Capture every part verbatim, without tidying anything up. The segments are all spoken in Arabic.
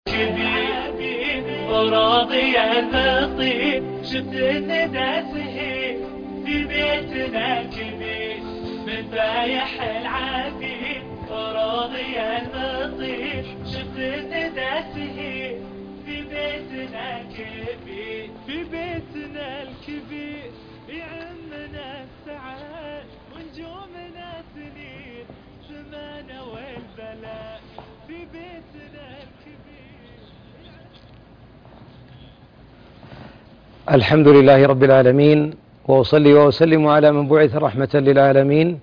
كبير وراضي المطير شفت الندى سهير في بيتنا كبير من بايح العبير وراضي المطير شفت الندى سهير في بيتنا كبير في بيتنا الكبير يعمنا السعاد ونجومنا سنين زمان والبلاء في بيتنا الكبير. الحمد لله رب العالمين، وأصلي وأسلم على من بعث رحمة للعالمين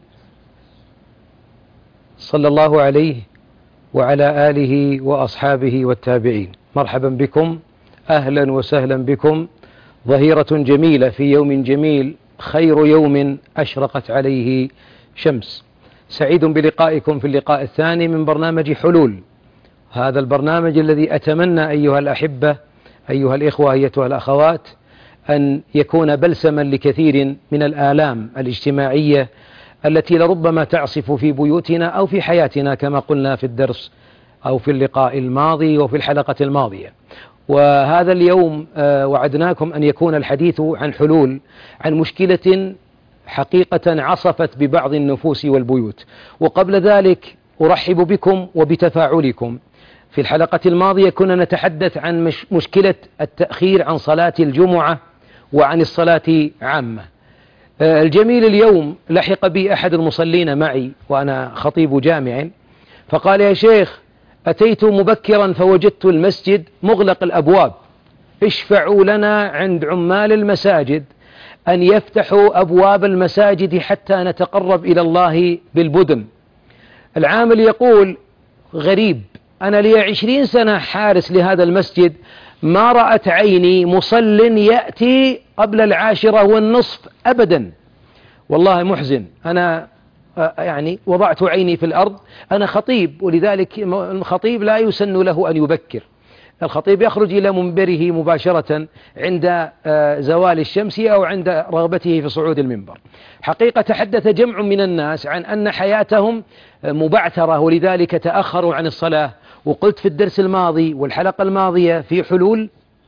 صلى الله عليه وعلى آله وأصحابه والتابعين. مرحبا بكم، أهلا وسهلا بكم. ظهيرة جميلة في يوم جميل، خير يوم أشرقت عليه شمس. سعيد بلقائكم في اللقاء الثاني من برنامج حلول، هذا البرنامج الذي أتمنى أيها الأحبة أيها الإخوة أيتها الأخوات أن يكون بلسما لكثير من الآلام الاجتماعية التي لربما تعصف في بيوتنا أو في حياتنا، كما قلنا في الدرس أو في اللقاء الماضي وفي الحلقة الماضية. وهذا اليوم وعدناكم أن يكون الحديث عن حلول، عن مشكلة حقيقة عصفت ببعض النفوس والبيوت. وقبل ذلك أرحب بكم وبتفاعلكم. في الحلقة الماضية كنا نتحدث عن مش مشكلة التأخير عن صلاة الجمعة وعن الصلاة عامة. الجميل اليوم لحق بي أحد المصلين معي وأنا خطيب جامع، فقال: يا شيخ، أتيت مبكرا فوجدت المسجد مغلق الأبواب، اشفعوا لنا عند عمال المساجد أن يفتحوا أبواب المساجد حتى نتقرب إلى الله بالبدن. العامل يقول: غريب، أنا لي عشرين سنة حارس لهذا المسجد، ما رأت عيني مصل يأتي قبل العاشرة والنصف أبدا. والله محزن، أنا يعني وضعت عيني في الأرض. أنا خطيب، ولذلك الخطيب لا يسن له أن يبكر. الخطيب يخرج إلى منبره مباشرة عند زوال الشمس أو عند رغبته في صعود المنبر. حقيقة تحدث جمع من الناس عن أن حياتهم مبعثرة ولذلك تأخروا عن الصلاة. وقلت في الدرس الماضي والحلقة الماضية في حلول،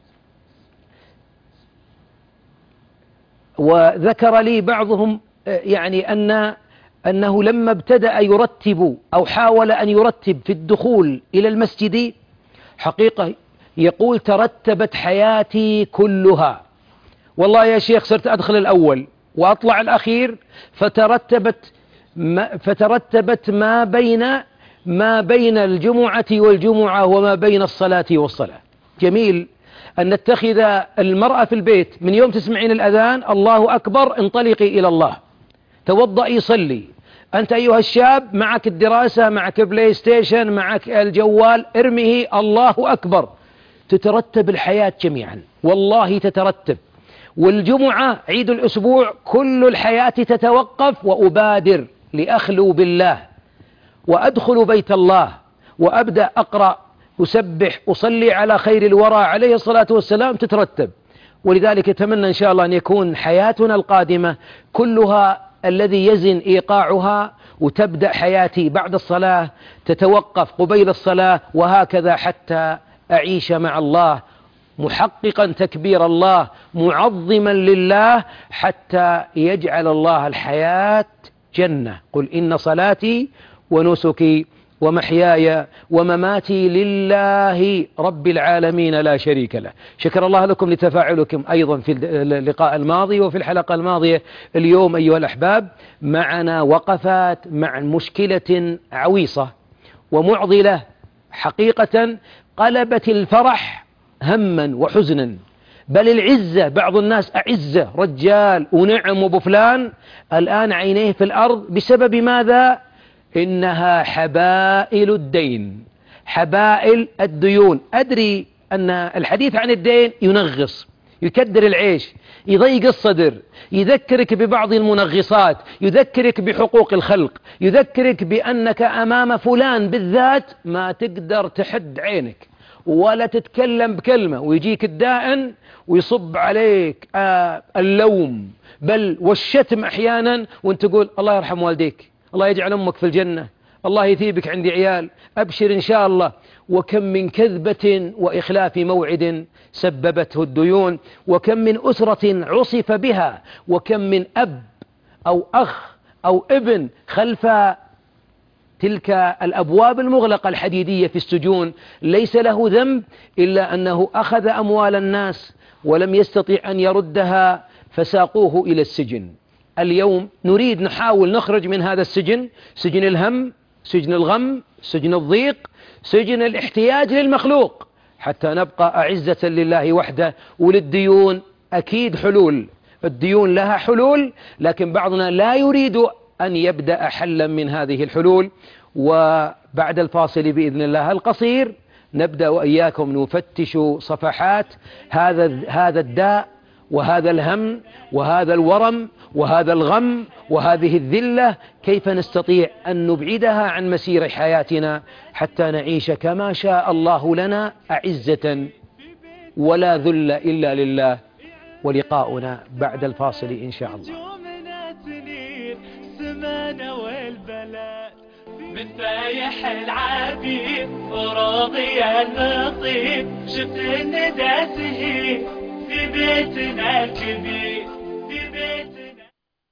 وذكر لي بعضهم يعني أن أنه لما ابتدأ يرتب أو حاول أن يرتب في الدخول إلى المسجد، حقيقة يقول: ترتبت حياتي كلها. والله يا شيخ صرت أدخل الأول وأطلع الأخير، فترتبت ما, فترتبت ما بين ما بين الجمعة والجمعة وما بين الصلاة والصلاة. جميل أن نتخذ المرأة في البيت من يوم تسمعين الأذان الله أكبر انطلقي إلى الله، توضئي صلي. أنت أيها الشاب معك الدراسة، معك بلاي ستيشن، معك الجوال، ارمه، الله أكبر. تترتب الحياة جميعا، والله تترتب. والجمعة عيد الأسبوع كل الحياة تتوقف، وأبادر لأخلو بالله وأدخل بيت الله وأبدأ أقرأ، أسبح، أصلي على خير الورى عليه الصلاة والسلام، تترتب. ولذلك أتمنى إن شاء الله أن يكون حياتنا القادمة كلها الذي يزن إيقاعها، وتبدأ حياتي بعد الصلاة تتوقف قبيل الصلاة، وهكذا حتى أعيش مع الله محققا تكبير الله، معظما لله، حتى يجعل الله الحياة جنة. قل إن صلاتي ونسكي ومحياي ومماتي لله رب العالمين لا شريك له. شكر الله لكم لتفاعلكم أيضا في اللقاء الماضي وفي الحلقة الماضية. اليوم أيها الأحباب معنا وقفات مع مشكلة عويصة ومعضلة، حقيقة قلبت الفرح هما وحزنا، بل العزة. بعض الناس أعزة، رجال ونعم وبفلان، الآن عينيه في الأرض بسبب ماذا؟ إنها حبائل الدين، حبائل الديون. أدري أن الحديث عن الدين ينغص، يكدر العيش، يضيق الصدر، يذكرك ببعض المنغصات، يذكرك بحقوق الخلق، يذكرك بأنك أمام فلان بالذات ما تقدر تحد عينك ولا تتكلم بكلمة، ويجيك الدائن ويصب عليك آه اللوم بل والشتم أحيانا، وانت تقول الله يرحم والديك، الله يجعل أمك في الجنة، الله يثيبك عندي عيال، أبشر إن شاء الله. وكم من كذبة وإخلاف موعد سببته الديون، وكم من أسرة عصف بها، وكم من أب أو أخ أو ابن خلف تلك الأبواب المغلقة الحديدية في السجون، ليس له ذنب إلا أنه أخذ أموال الناس ولم يستطع أن يردها فساقوه إلى السجن. اليوم نريد نحاول نخرج من هذا السجن، سجن الهم، سجن الغم، سجن الضيق، سجن الاحتياج للمخلوق، حتى نبقى أعزة لله وحده. وللديون أكيد حلول، الديون لها حلول، لكن بعضنا لا يريد أن يبدأ حلا من هذه الحلول. وبعد الفاصل بإذن الله القصير نبدأ وإياكم نفتش صفحات هذا هذا الداء وهذا الهم وهذا الورم وهذا الغم وهذه الذلة، كيف نستطيع أن نبعدها عن مسير حياتنا حتى نعيش كما شاء الله لنا أعزة ولا ذل إلا لله. ولقاؤنا بعد الفاصل إن شاء الله. من فايح العبيد وراضي النصيب، شفت الندى سهيب في بيتنا الكبير، في بيتنا.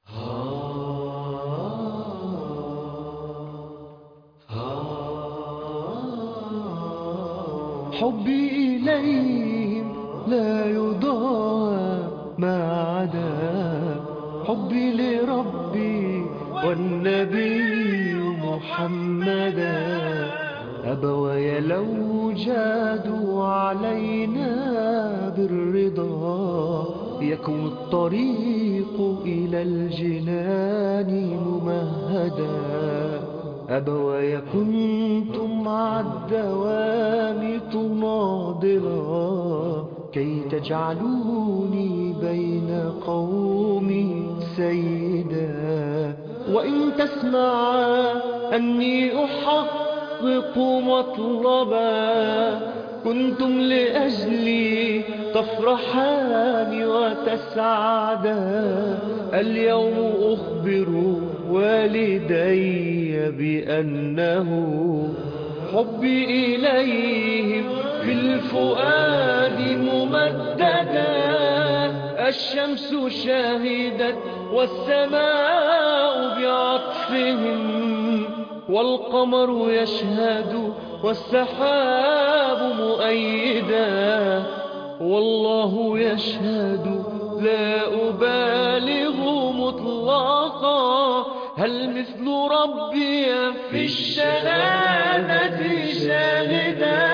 حبي إليهم لا يضاهى ما عدا حبي لربي والنبي محمدا. أبوي لو جادوا علينا بالرضا يكون الطريق إلى الجنان ممهدا. أبوي كنتم مع الدوام تناضلا كي تجعلوني بين قومي سيدا. وإن تسمع أني أحقق مطلبا كنتم لأجلي تفرحان وتسعدا. اليوم أخبر والدي بأنه حبي إليهم في الفؤاد ممددا. الشمس شاهدت والسماء بعطفهم، والقمر يشهد والسحاب مؤيدا. والله يشهد لا أبالغ مطلقا، هل مثل ربي في الشهادة شاهدا.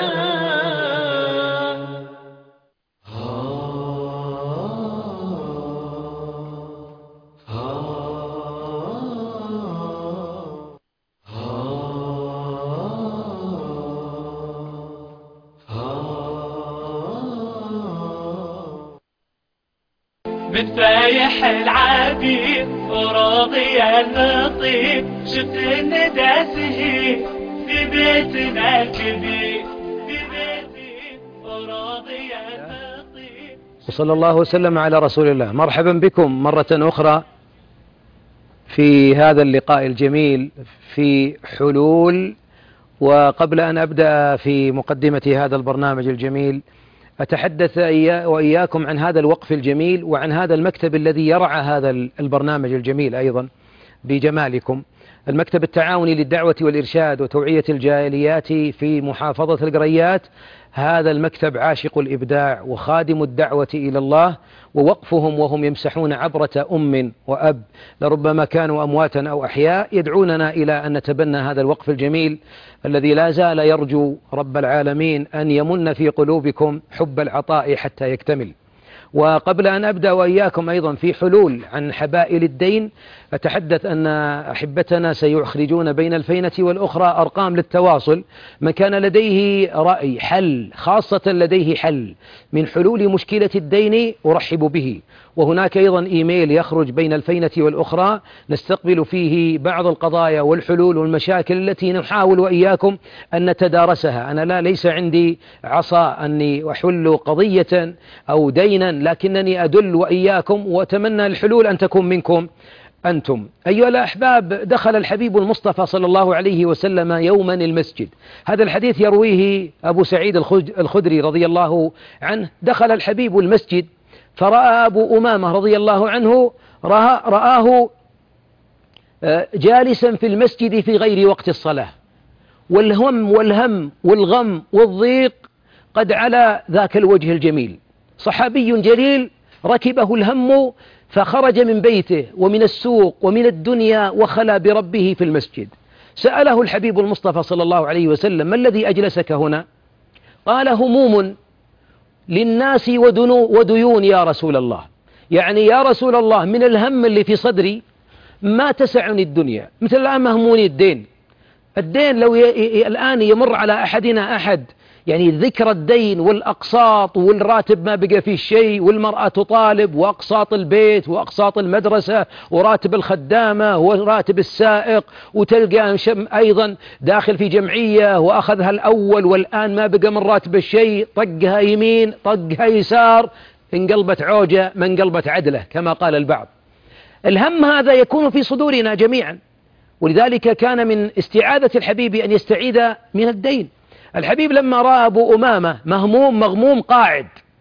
من فايح العبيد وراضي النصيب، شفت الندى سهيب في بيتنا الكبير، في بيتي وراضي النصيب. وصلى الله وسلم على رسول الله. مرحبا بكم مرة أخرى في هذا اللقاء الجميل في حلول. وقبل أن أبدأ في مقدمة هذا البرنامج الجميل أتحدث وإياكم عن هذا الوقف الجميل وعن هذا المكتب الذي يرعى هذا البرنامج الجميل أيضا بجمالكم. المكتب التعاوني للدعوة والإرشاد وتوعية الجاليات في محافظة القريات. هذا المكتب عاشق الإبداع وخادم الدعوة إلى الله، ووقفهم وهم يمسحون عبرة أم وأب لربما كانوا أمواتا أو أحياء يدعوننا إلى أن نتبنى هذا الوقف الجميل الذي لا زال يرجو رب العالمين أن يمن في قلوبكم حب العطاء حتى يكتمل. وقبل أن أبدأ وإياكم أيضا في حلول عن حبائل الدين، أتحدث أن أحبتنا سيخرجون بين الفينة والأخرى أرقام للتواصل. من كان لديه رأي حل، خاصة لديه حل من حلول مشكلة الدين، أرحب به. وهناك أيضا إيميل يخرج بين الفينة والأخرى نستقبل فيه بعض القضايا والحلول والمشاكل التي نحاول وإياكم أن نتدارسها. أنا لا ليس عندي عصا أني أحل قضية أو دينا، لكنني أدل وإياكم، وأتمنى الحلول أن تكون منكم أنتم أيها الأحباب. دخل الحبيب المصطفى صلى الله عليه وسلم يوما المسجد. هذا الحديث يرويه أبو سعيد الخدري رضي الله عنه. دخل الحبيب المسجد فرأى أبو أمامة رضي الله عنه رآه جالسا في المسجد في غير وقت الصلاة، والهم والهم والغم والضيق قد على ذاك الوجه الجميل. صحابي جليل ركبه الهم فخرج من بيته ومن السوق ومن الدنيا وخلى بربه في المسجد. سأله الحبيب المصطفى صلى الله عليه وسلم: ما الذي أجلسك هنا؟ قال: هموم للناس وديون يا رسول الله. يعني يا رسول الله من الهم اللي في صدري ما تسعني الدنيا، مثل الآن مهموني الدين. الدين لو ي... الآن يمر على أحدنا أحد يعني ذكر الدين والأقساط والراتب ما بقى فيه شيء، والمرأة تطالب، وأقساط البيت وأقساط المدرسة وراتب الخدامة وراتب السائق، وتلقى أيضا داخل في جمعية وأخذها الأول والآن ما بقى من راتب الشيء، طقها يمين طقها يسار، انقلبت عوجة ما انقلبت عدلة كما قال البعض. الهم هذا يكون في صدورنا جميعا، ولذلك كان من استعاذة الحبيب أن يستعيذ من الدين. الحبيب لما رأى أبو أمامة مهموم مغموم قاعد،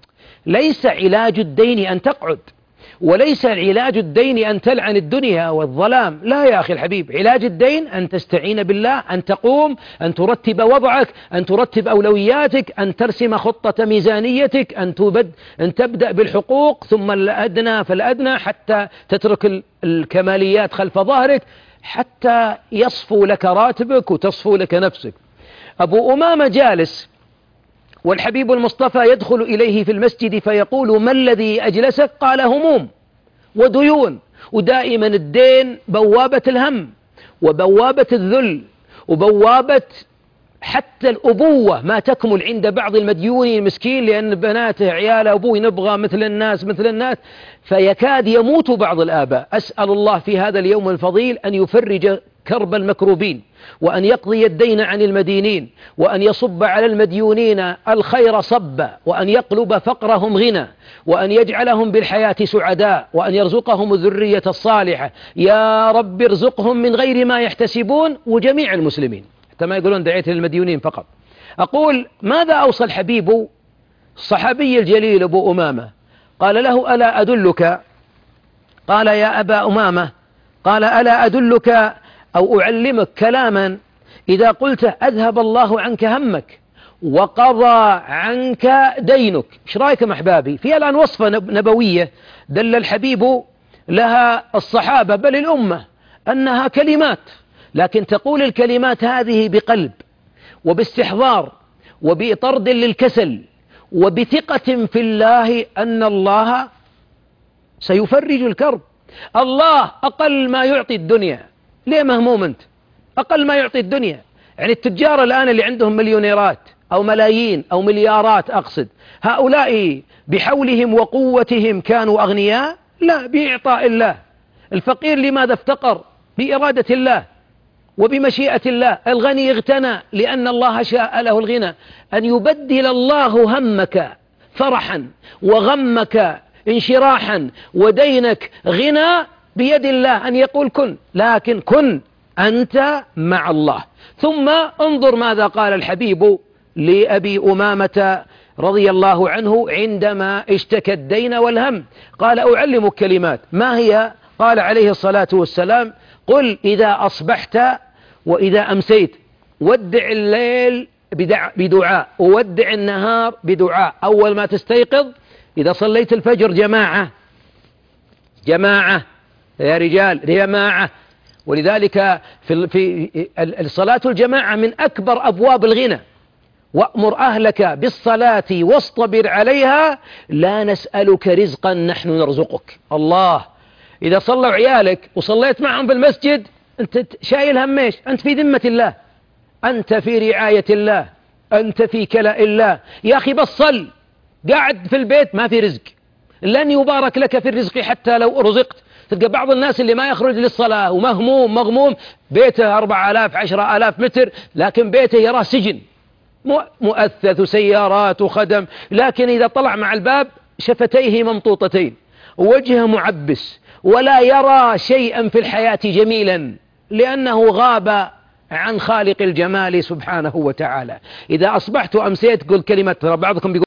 ليس علاج الدين أن تقعد، وليس علاج الدين أن تلعن الدنيا والظلام، لا يا أخي الحبيب. علاج الدين أن تستعين بالله، أن تقوم، أن ترتب وضعك، أن ترتب أولوياتك، أن ترسم خطة ميزانيتك، أن, تبد أن تبدأ بالحقوق ثم الأدنى فالأدنى حتى تترك الكماليات خلف ظهرك حتى يصفو لك راتبك وتصفو لك نفسك. أبو أمامة جالس والحبيب المصطفى يدخل إليه في المسجد فيقول: ما الذي أجلسك؟ قال: هموم وديون. ودائما الدين بوابة الهم وبوابة الذل وبوابة حتى الأبوة ما تكمل عند بعض المديونين المسكين، لأن بناته عياله أبوي نبغى مثل الناس مثل الناس، فيكاد يموت بعض الآباء. أسأل الله في هذا اليوم الفضيل أن يفرج كرب المكروبين، وأن يقضي الدين عن المدينين، وأن يصب على المديونين الخير صبا، وأن يقلب فقرهم غنى، وأن يجعلهم بالحياة سعداء، وأن يرزقهم الذرية الصالحة. يا رب ارزقهم من غير ما يحتسبون، وجميع المسلمين حتى ما يقولون دعيت للمديونين فقط. أقول: ماذا أوصى الحبيب الصحابي الجليل أبو أمامة؟ قال له: ألا أدلك؟ قال: يا أبا أمامة. قال: ألا أدلك أو أعلمك كلاما إذا قلت أذهب الله عنك همك وقضى عنك دينك. إيش رأيكم أحبابي؟ في الآن وصفة نبوية دل الحبيب لها الصحابة بل الأمة أنها كلمات، لكن تقول الكلمات هذه بقلب وباستحضار وبطرد للكسل وبثقة في الله أن الله سيفرج الكرب. الله أقل ما يعطي الدنيا. ليه مهموم أنت؟ أقل ما يعطي الدنيا. يعني التجار الآن اللي عندهم مليونيرات أو ملايين أو مليارات أقصد، هؤلاء بحولهم وقوتهم كانوا أغنياء؟ لا، بإعطاء الله. الفقير لماذا افتقر؟ بإرادة الله وبمشيئة الله. الغني اغتنى لأن الله شاء له الغنى. أن يبدل الله همك فرحا وغمك انشراحا ودينك غنى بيد الله، أن يقول كن، لكن كن أنت مع الله. ثم انظر ماذا قال الحبيب لأبي أمامة رضي الله عنه عندما اشتكى الدين والهم. قال: أعلمك كلمات. ما هي؟ قال عليه الصلاة والسلام: قل إذا أصبحت وإذا أمسيت ودع الليل بدعاء وودع النهار بدعاء. أول ما تستيقظ إذا صليت الفجر جماعة جماعة يا رجال جماعة. ولذلك في في الصلاة الجماعة من أكبر أبواب الغنى. وأمر أهلك بالصلاة واصطبر عليها لا نسألك رزقا نحن نرزقك. الله، إذا صلوا عيالك وصليت معهم في المسجد أنت شايل هميش، أنت في ذمة الله، أنت في رعاية الله، أنت في كلاء الله. يا أخي بس صل، قاعد في البيت ما في رزق، لن يبارك لك في الرزق حتى لو رزقت. تلقى بعض الناس اللي ما يخرج للصلاة ومهموم مغموم، بيته أربع آلاف عشرة آلاف متر، لكن بيته يراه سجن مؤثث سيارات وخدم، لكن إذا طلع مع الباب شفتيه ممطوطتين ووجهه معبس ولا يرى شيئا في الحياة جميلا، لأنه غاب عن خالق الجمال سبحانه وتعالى. إذا أصبحت أمسيت قل كلمة، ترى بعضكم بيقول